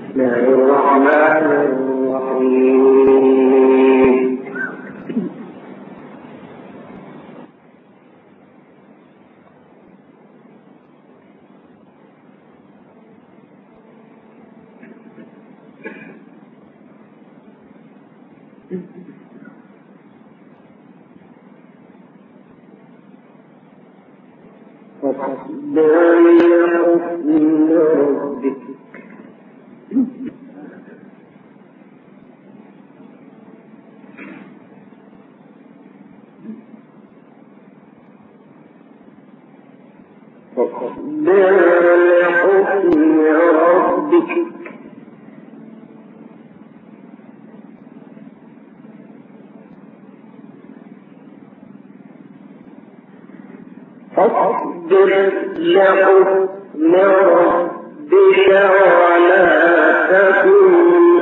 فاصبر لحكم ربك ولا تكن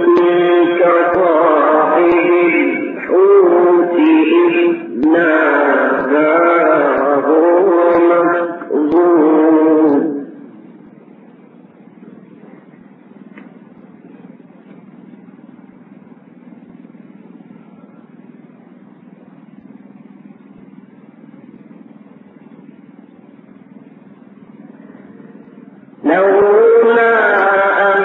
كصاحب الحوت إذ نادى وهو مكظوم لولا أن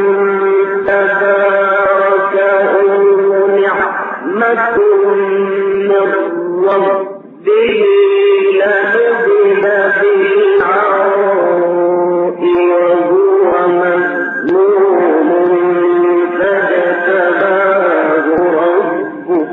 تداركه نعمة من ربه لنبذ بالعراء وهو مذموم فاجتباه ربه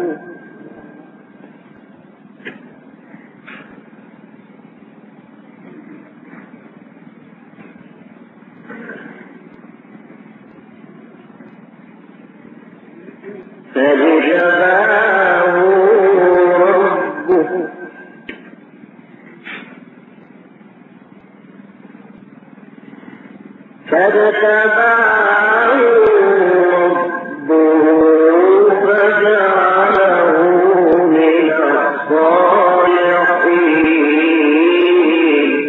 فاجتباه ربه فجعله من الصالحين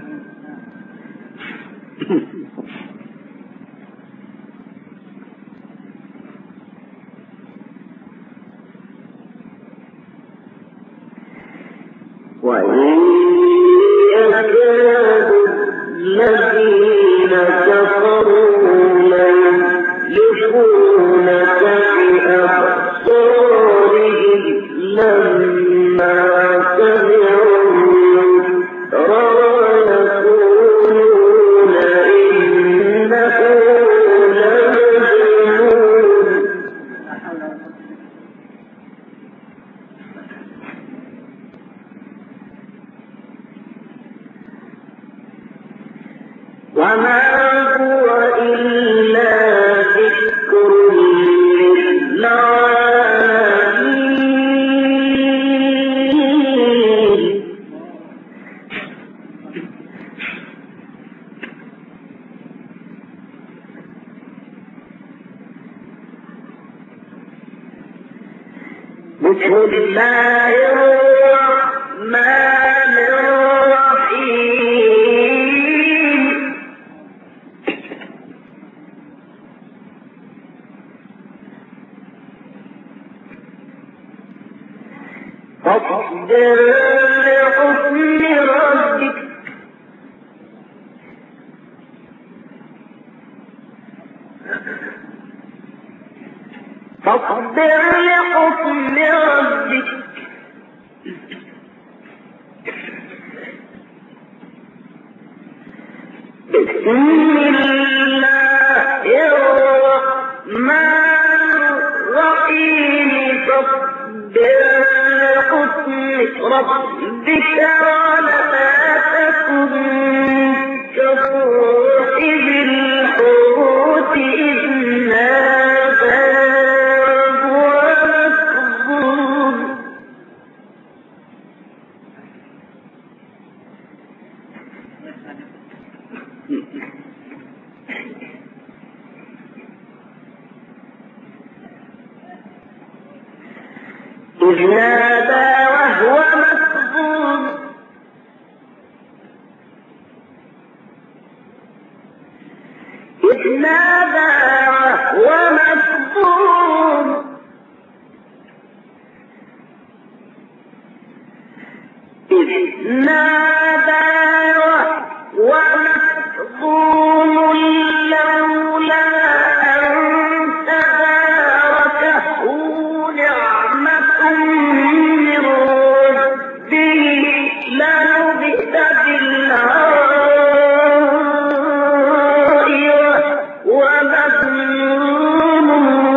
وإن يكاد الذين كفروا ليزلقونك بأبصارهم لما سمعوا الذكر ويقولون إنه لمجنون وما هو إلا ذكر للعالمين بسم الله الرحمن الرحيم فاصبر لحكم ربك فاصبر لحكم ربك بسم الله الرحمن الرحيم فاصبر لحكم ربك ولا تكن كصاحب الحوت إذ نادى وهو مكظوم إذ نادى وهو مكظوم إذ نادى مكظوم إذ نادى ومكظوم لولا أن تداركه نعمة من ربه لنبذ بالعراء ومذموم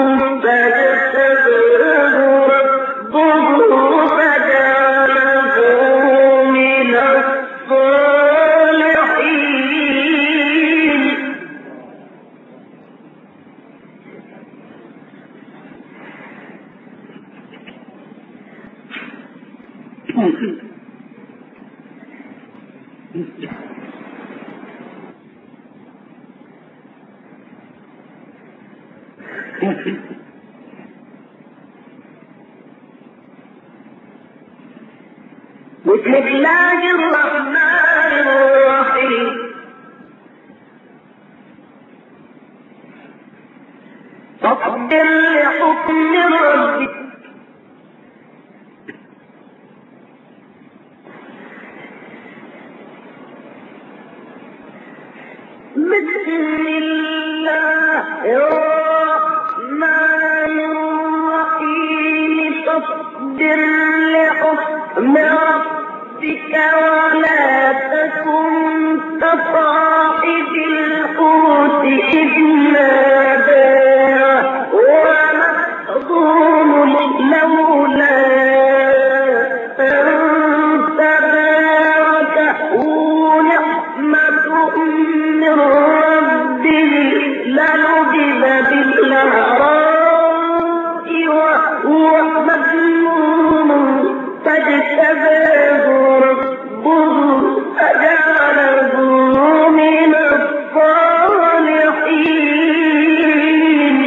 فاجتباه ربه فجعله من الصالحين بسم الله الرحمن الرحيم فاصبر لحكم ربك بسم الله الرحمن الرحيم فاصبر لحكم ربك ولا تكن كصاحب الحوت إذ نادى ومكظوم لولا أن تداركه نعمة من ربه لنبذ بالعراء وهو مذموم فاجتباه ربه فجعله من الصالحين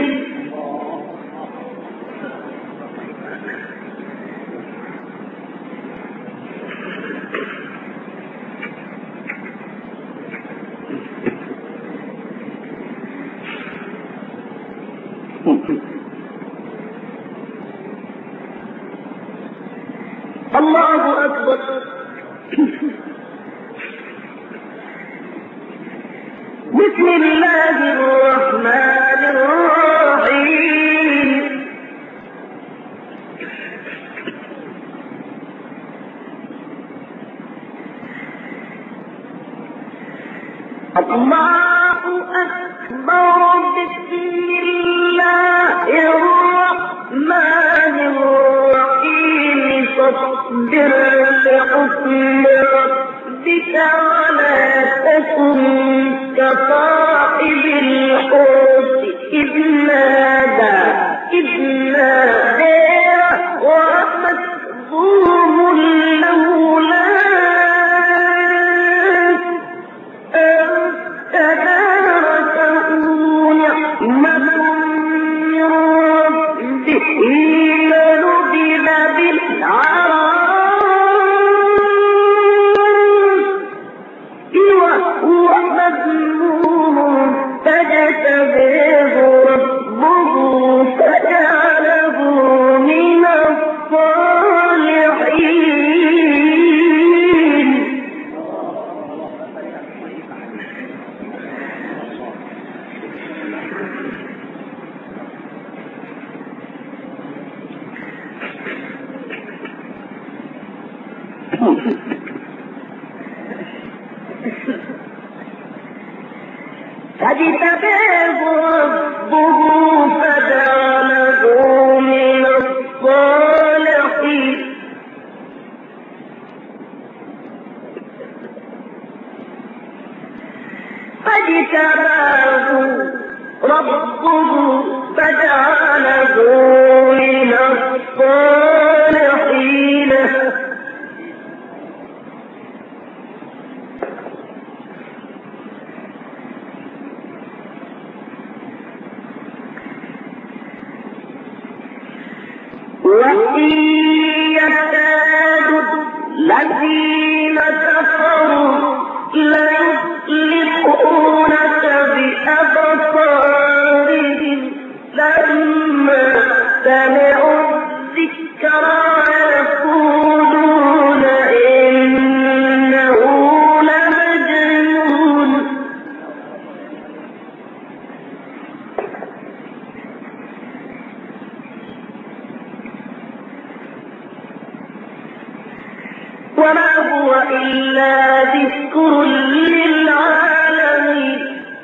الله أكبر بسم الله الرحمن الرحيم الله أكبر بسم الله الرحمن الرحيم فاصبر لحكم ربك ولا تكن كصاحب الحوت إذ نادى ومكظوم لولا أن تداركه نعمة من ربه لنبذ بالعراء وهو مذموم فاجتباه ربه فجعله من الصالحين فاجتباه ربه فجعله من الصالحين فاجتباه ربه فجعله من الصالحين وإن يكاد الذين كفروا ليزلقونك بأبصارهم إلا ذكر للعالمين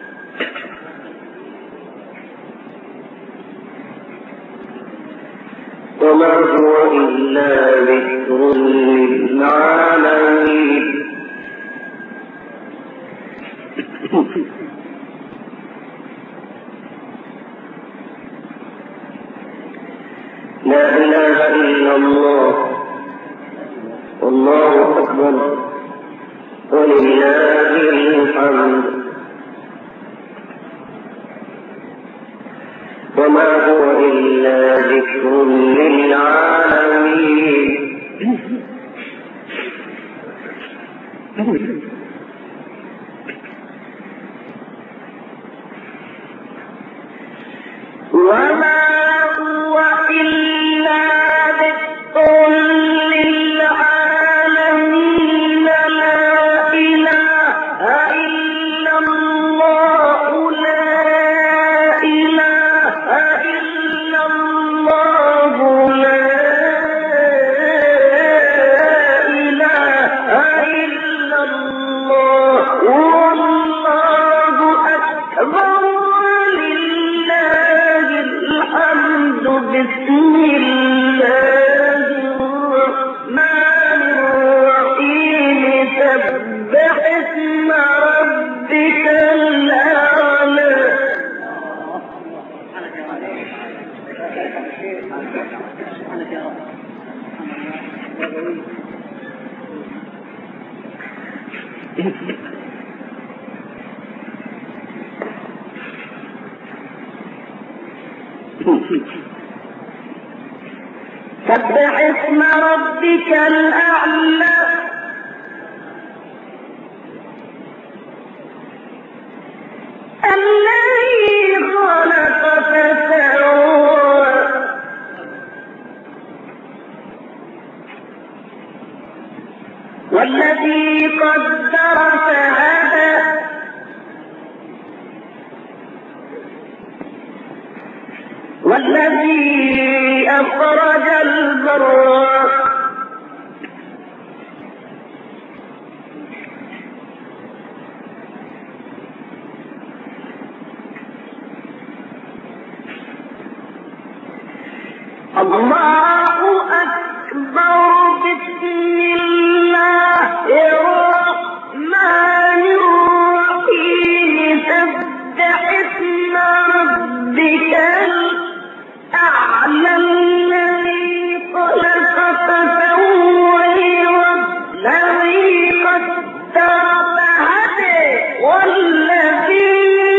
وما هو إلا ذكر للعالمين لا إله إلا الله والله أكبر ولله الحمد وما هو إلا ذكر للعالمين وما هو إلا ذكر للعالمين لا إله إلا الله لا إله إلا الله لا إله إلا الله والله أكبر ولله الحمد بسم الله الرحمن الرحيم سبح اسم ربك الأعلى سبح اسم ربك الأعلى الذي خلق فسوى والذي قدر فهدى والذي أخرج المرعى الله أكبر بسم الله الرحمن الرحيم سبح اسم ربك الأعلى الذي خلق فسوى والذي قدر فهدى والذي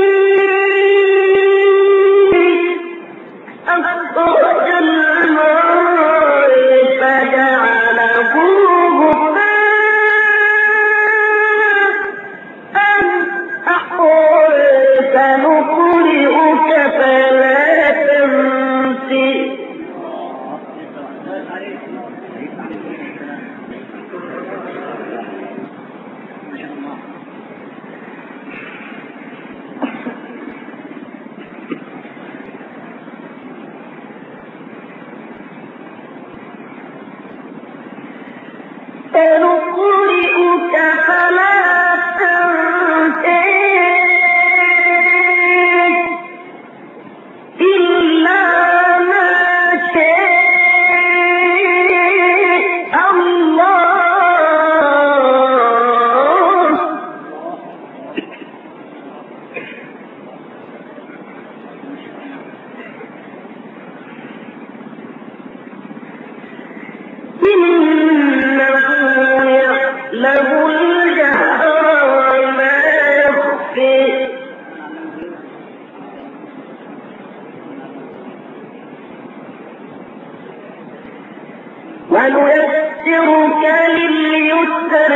أخرج المرعى فجعله غثاء أحوى سنقرئك فلا تنسى سنقرئك فلا تنسى إلا ما شاء الله إنه يعلم الجهر وما يخفي ونيسرك لليسر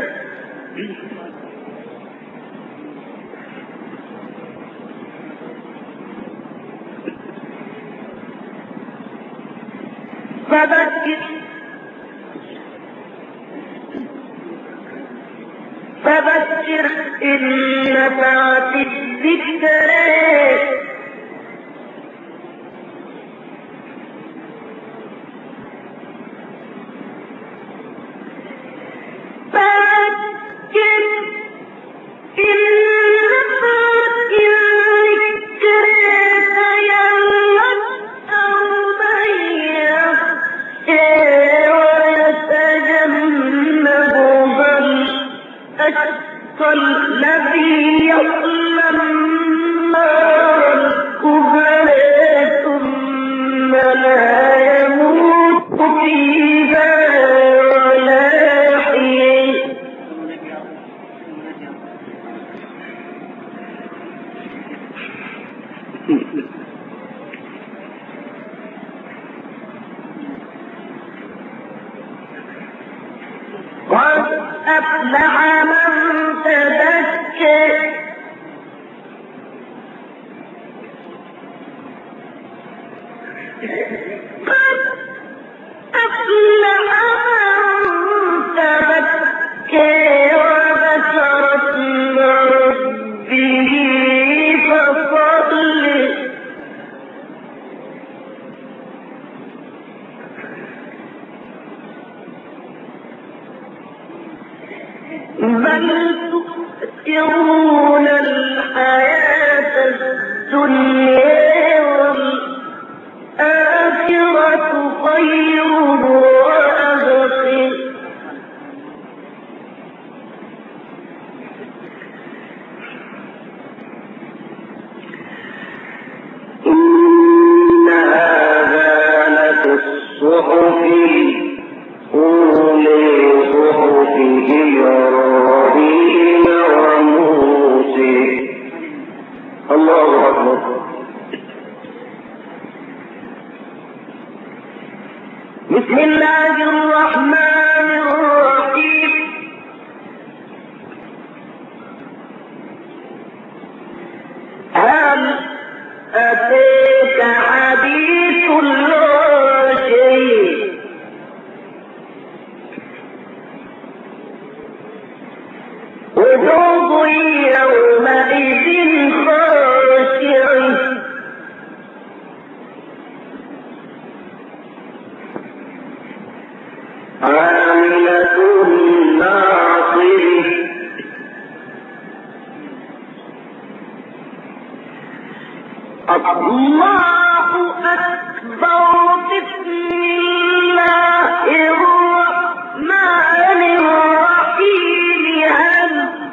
فذكر إن نفعت الذكرى فذكر قد أفلح من تذكر قد أفلح من تذكر وذكر اسم ربه فصل بل تؤثرون الحياة الدنيا والآخرة خير وأبقى إن هذا لفي الصحف الأولى صحف إبراهيم وموسى. الله أكبر. بسم الله الرحمن الرحيم. هل أتاك حديث الغاشية وجوه يومئذ خاشعة عاملة ناصبة الله أكبر. بسم الله الرحمن الرحيم. هل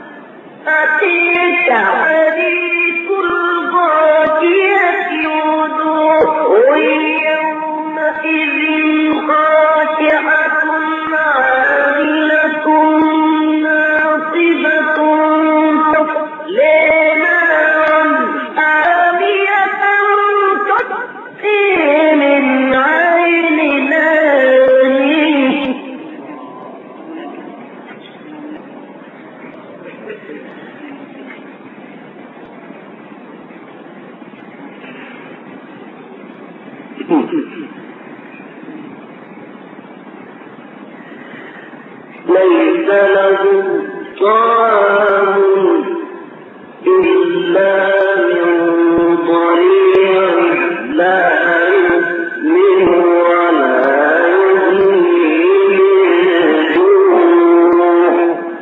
أتيك حديث الغاشية وجوه يومئذ خاشعة عاملة ناصبة تصلى نارا حامية تسقي من عين آنية ليس لهم طعام إلا من ضريع لا يسمن ولا يغني من جوع.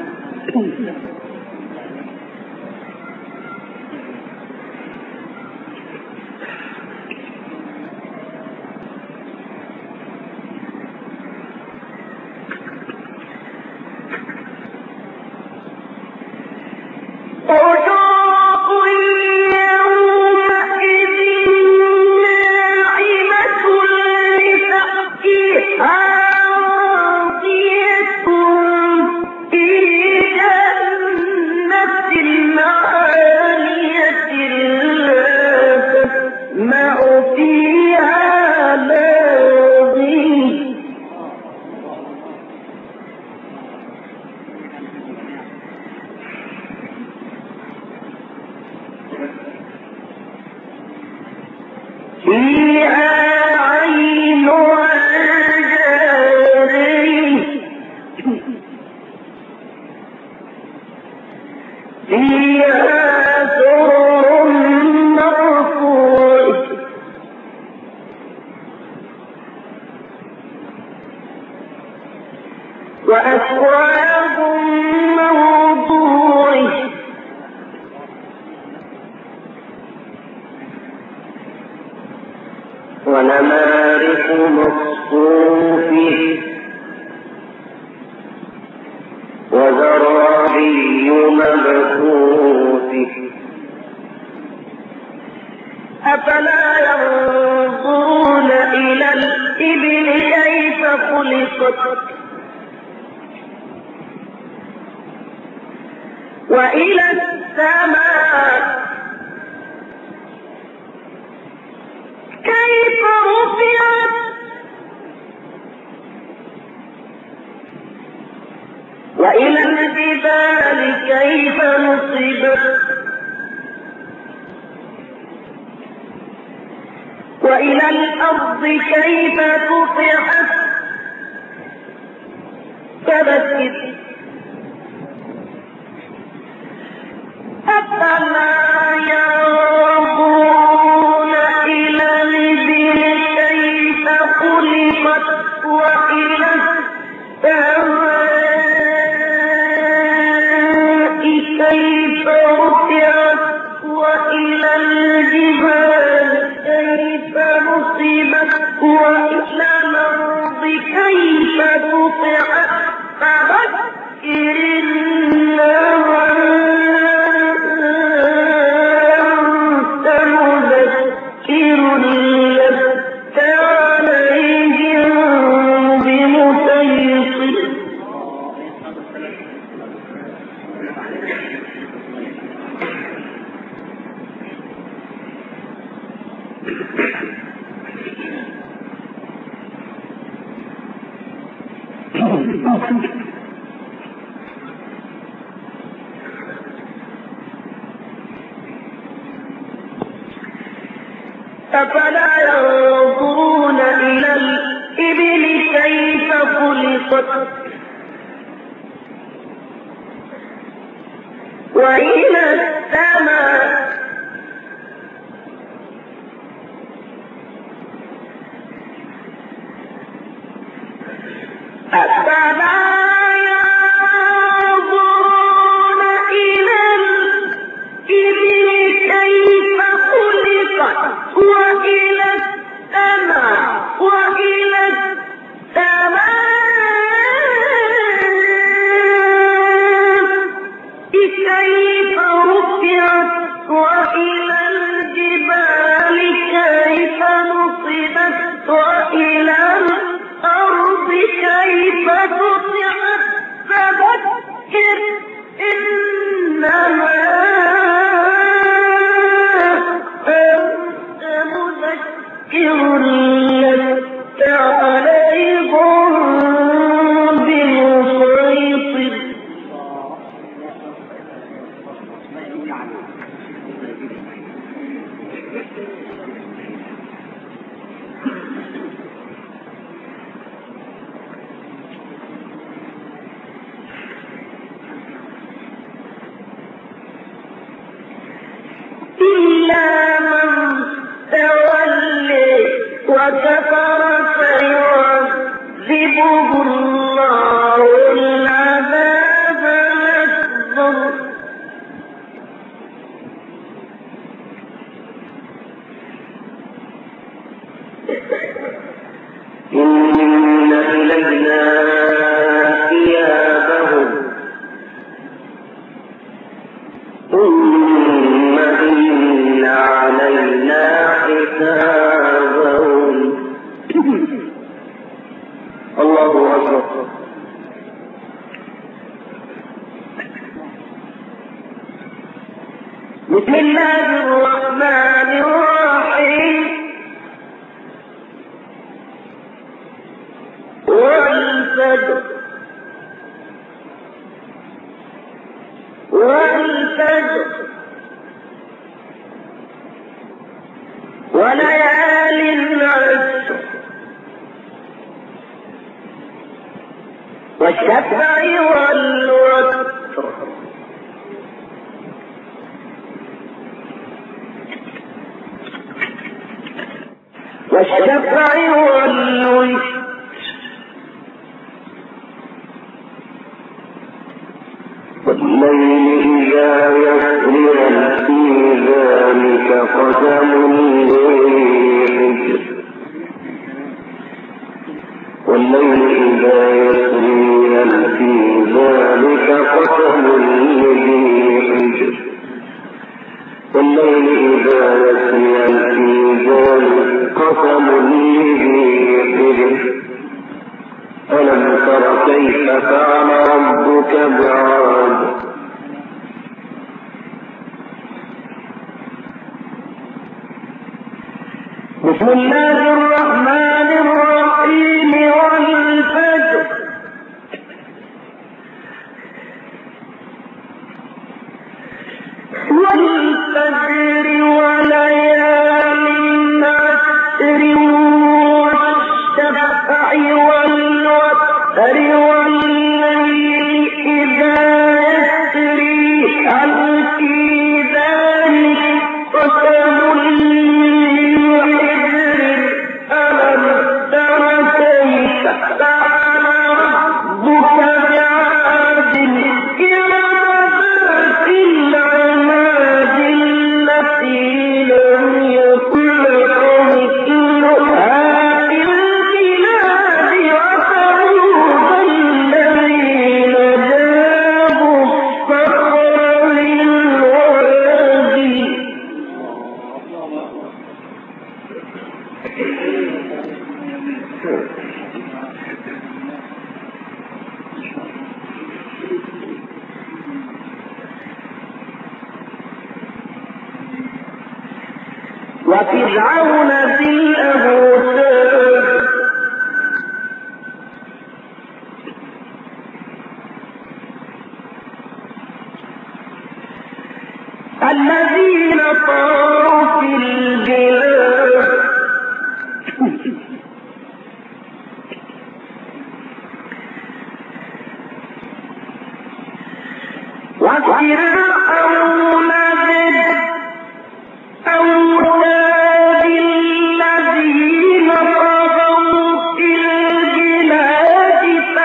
وأكواب موضوعة ونمارق مصفوفة وزرابي مبثوثة. أفلا ينظرون إلى الإبل كيف خلقت وإلى السماء كيف نصبت وإلى الأرض كيف سطحت فذكر أفلا ينظرون إلى الإبل كيف خلقت وإلى السماء كيف رفعت وإلى الجبال كيف نصبت وإلى الأرض كيف سطحت فذكر إنما أنت مذكر لست عليهم بمسيطر أفلا ينظرون إلى الإبل كيف خلقت وإلى السماء أفلا ينظرون إلى الإبل كيف خلقت وإلى السماء وإلى السماء كيف رفعت وإلى الجبال كيف نصبت وإلى الأرض كيف سطحت فذكر إنما أنت مذكر لست عليهم بمسيطر إلا من تولي وكفر فيعذبه الله العذاب الأكبر إن إلينا إيابهم ثم إن علينا حسابهم الله أكبر بسم الله الرحمن الرحيم والفجر وليال العشر والشفع والوتر والشفع والوتر والليل إذا يسري في ذلك قسم للحجر والليل إذا يسري في ذلك قسم للحجر والليل إذا يسري في ذلك قسم للحجر ألم تر كيف فعل ربك بعاد بسم الله الرحمن الرحيم والفجر وفرعون ذي الأوتاد الذين طغوا في البلاد وفرعون ذي الأوتاد الذين طغوا في البلاد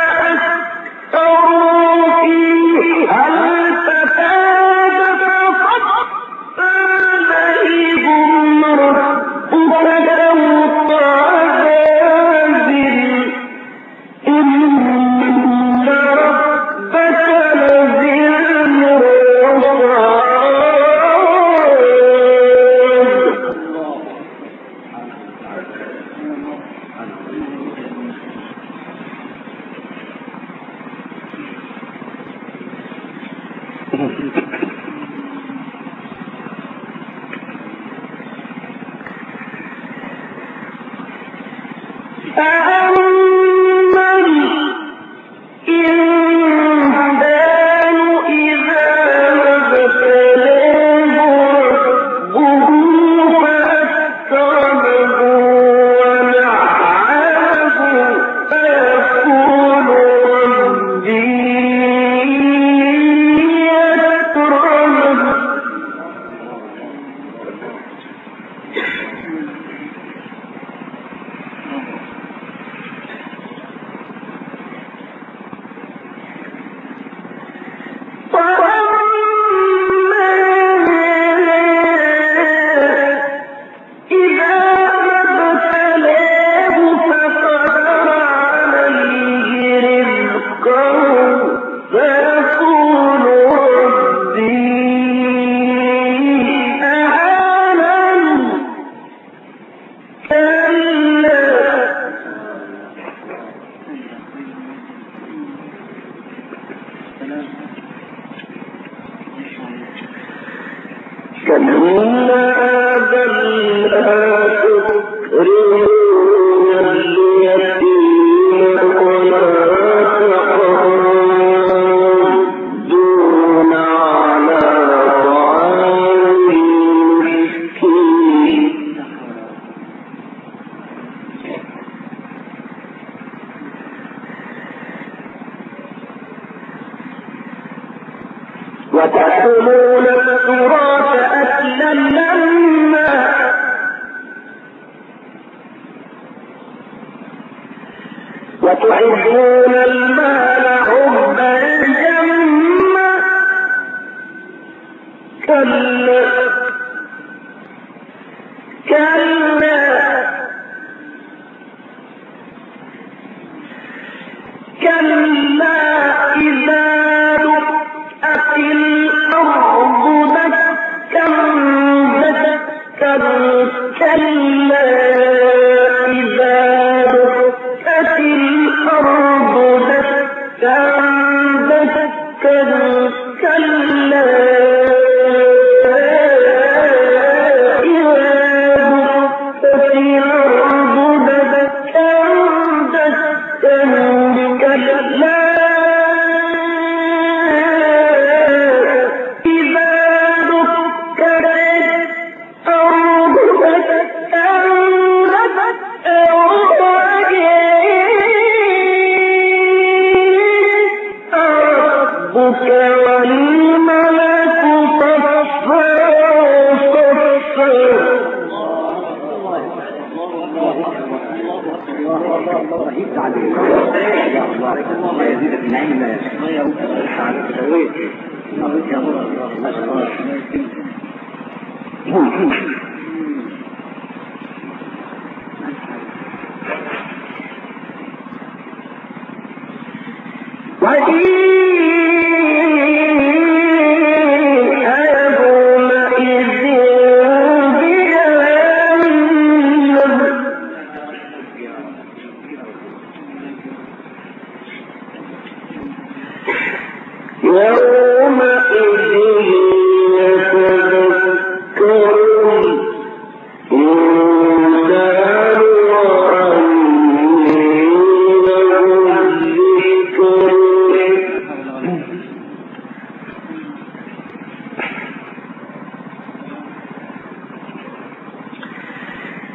فأكثروا فيها الفساد فصب عليهم ربك سوط عذاب إن ربك وتأكلون التراث أكلا لما وتحبون المال حبا جما كلا إذا دكت الأرض دكا دكا كلا إذا دكت الأرض دكا دكا كلا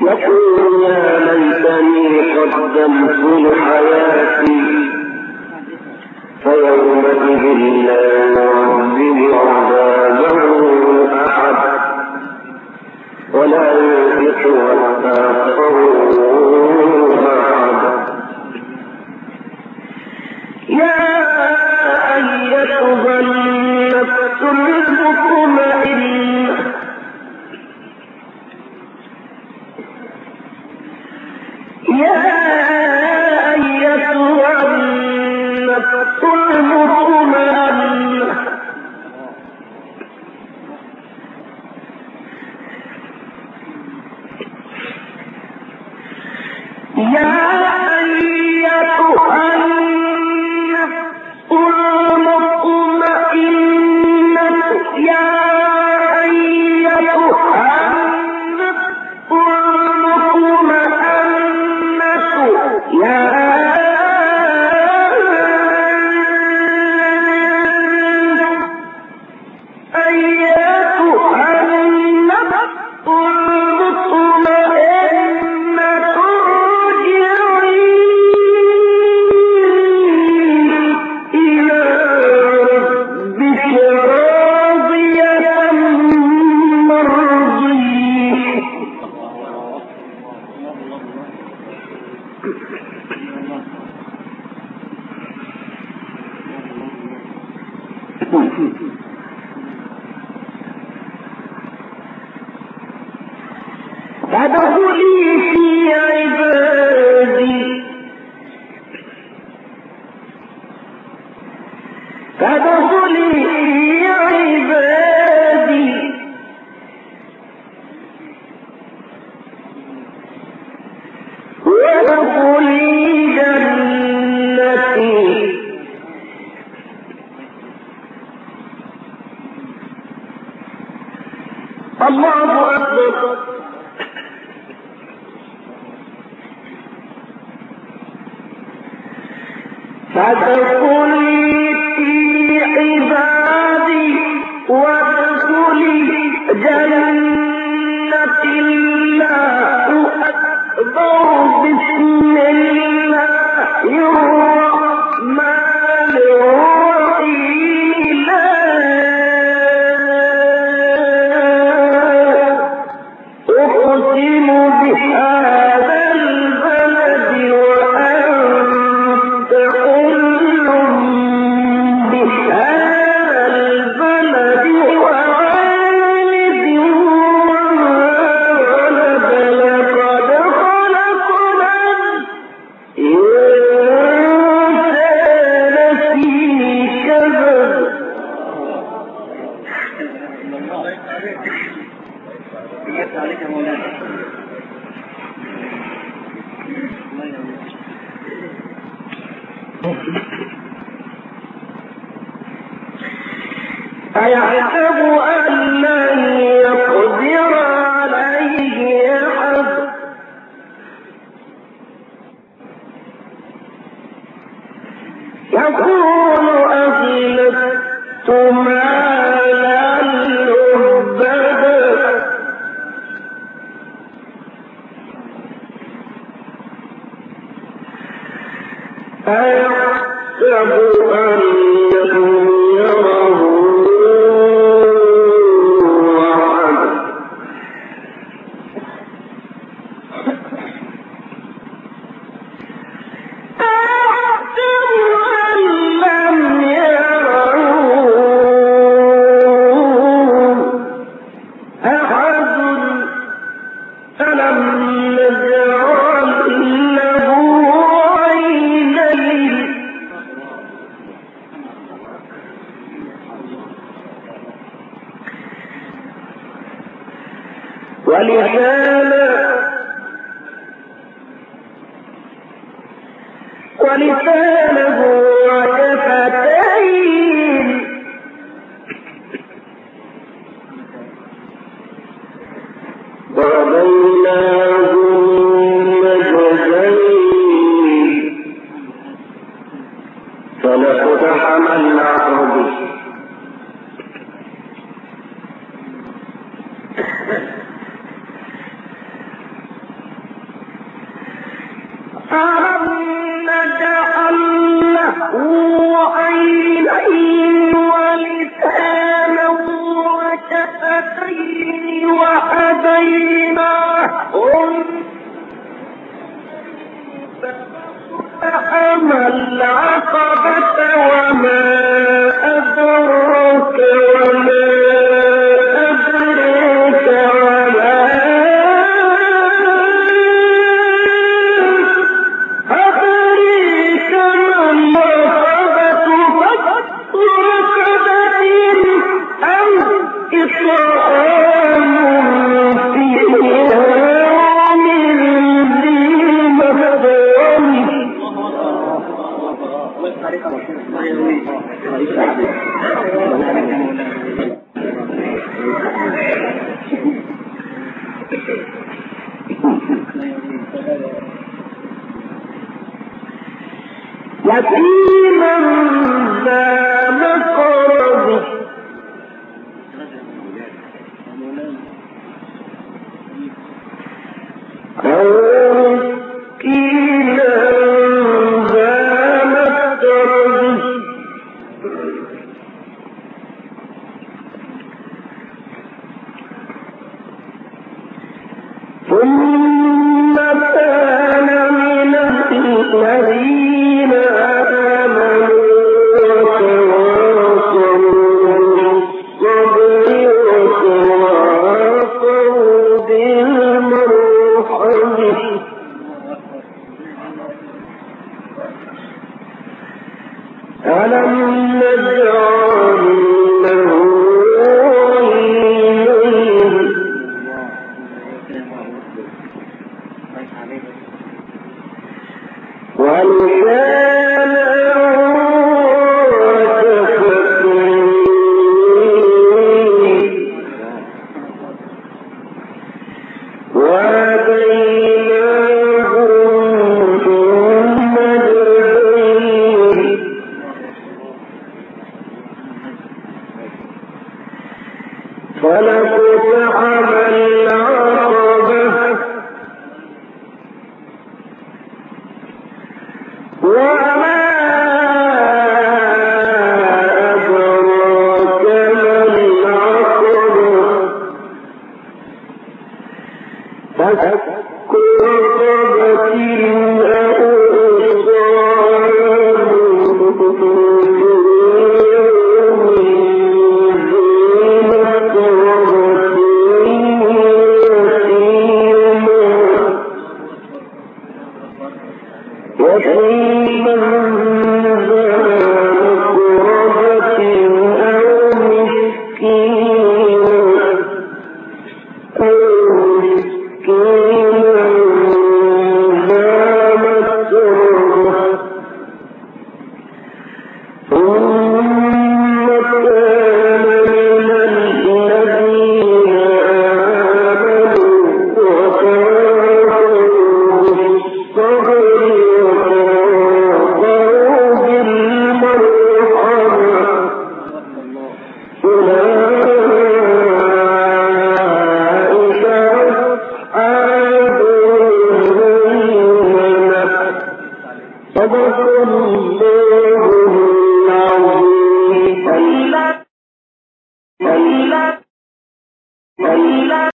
يقول يا ليتني قدمت لحياتي فيومئذ لا يعذب عذابه أحد ولا يوثق وثاقه أحد. يا أيتها النفس المطمئنة فادخلي في عبادي وادخلي جنتي. الله أكبر. فادخلي في عبادي وادخلي جنتي. الله أكبر. بسم الله الرحمن الرحيم. لا أقسم بهذا البلد وأنت حل بهذا البلد ووالد وما ولد. لقد خلقنا الإنسان في كبد. أيحسب أن لن يقدر عليه أحد. يقول أهلكت مالا لبدا. أيحسب أنه يره أحد. أيحسب أن لم يره أحد. ألم نجعل له عينين ولسانا ولسانه وشفتين وهديناه عينين ولسانا وشفتين وهديناه فاقتحم العقبة وما أدراك وما أدريك وما أدريك ما العقبة فك رقبة أو إطعام في يوم ذي مسغبة يتيما ذا مقربة أو مسكينا ذا متربة ثم كان من الذين آمنوا وتواصوا بالصبر وتواصوا بالمرحمة ألم نجعل له عينين ولسانا وشفتين وهديناه النجدين فلاقتحم العقبة وما أدراك ما العقبة فك رقبة أو